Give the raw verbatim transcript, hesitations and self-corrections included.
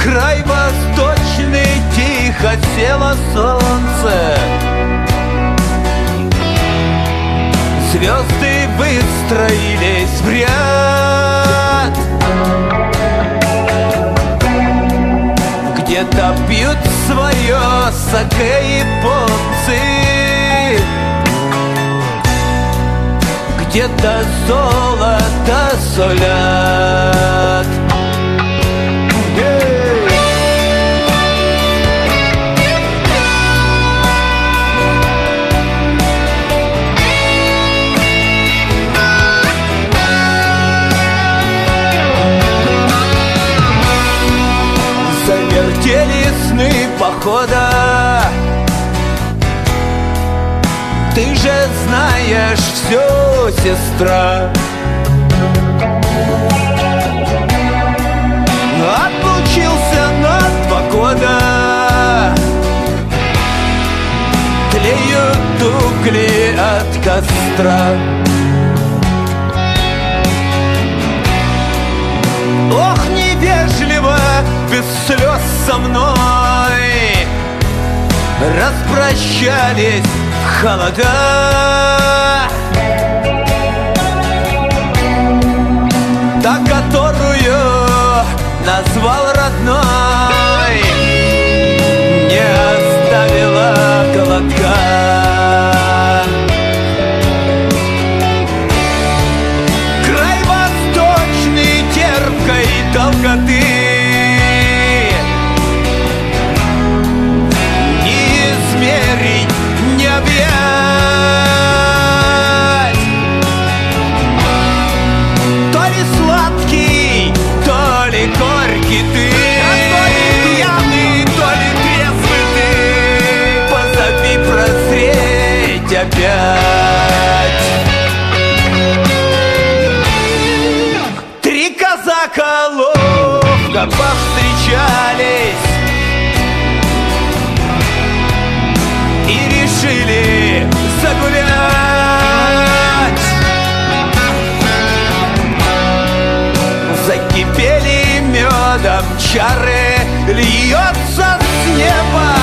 край восточный, тихо село солнце. Звезды выстроились в ряд. Где-то пьют свое саке японцы, где-то золото солят. Завертели сны похода. Ты же знаешь все, сестра. Отлучился на два года. Тлеют угли от костра. Ох, невежливо, без слез со мной распрощались холода. Та, которую назвал родной, не оставила глотка. Край восточный терпкой долготы, не измерить, не объять. То ли сладкий, то ли горький ты, а то ли пьяный, то ли трезвый ты. Позови прозреть опять. Три казака ловко повстречались и решили загулять. Закипели медом чары, льется с неба